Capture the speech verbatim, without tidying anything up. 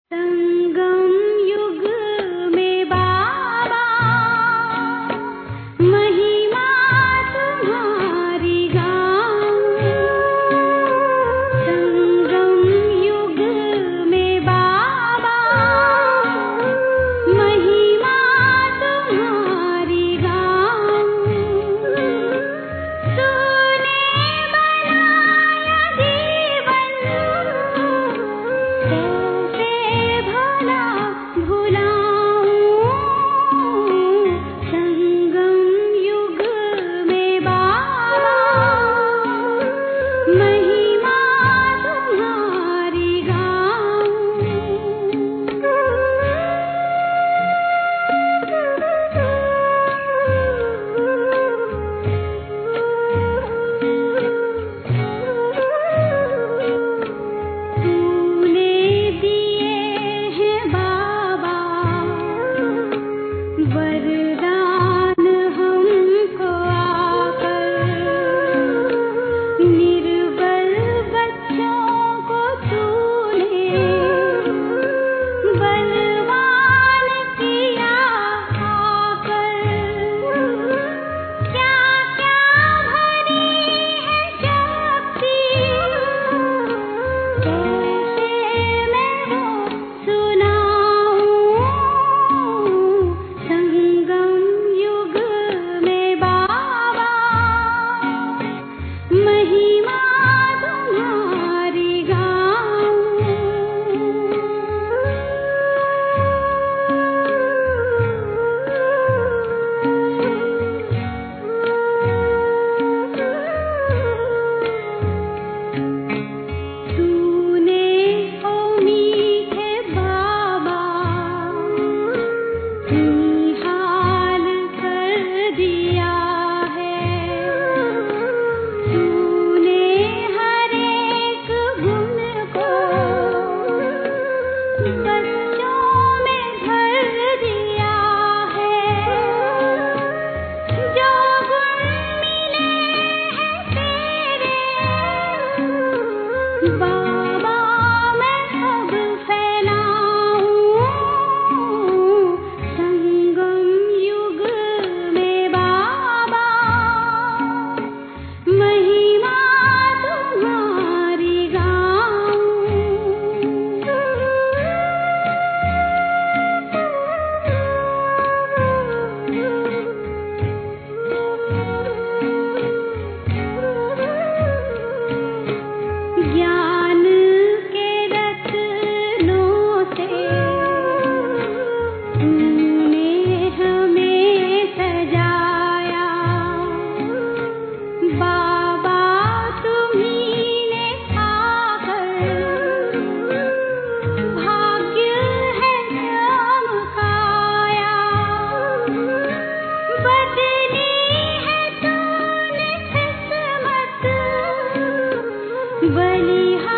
संगम युग में बाबा महिमा तुम्हारी गाऊं। संगम युग में बाबा महिमा तुम्हारी गाऊं। तूने बनाया जीवन कैसे भला भुलाऊं। संगम युग में बाबा महिमा तुम्हारी तूने दिए हैं बाबा वरदान हमको आकर। निर्बल बच्चों को तूने बलवान किया आकर। क्या क्या भरी है शक्ति कैसे मैं वो सुनाऊं। संगम युग में बाबा महिमा तुम्हारी तूने ओ मीठे बाबा निहाल कर दिया है। तूने हर एक गुण को बच्चों में भर दिया है। जो गुण मिले हैं तेरे बाबा मैं सब फैलाऊं। संगम युग में बाबा महिमा तुम्हारी ज्ञान के रत्नों से तूने हमें सजाया। बाबा तुम्ही ने आकर भाग्य है चमकाया। बदली है तूने किस्मत बलिहारी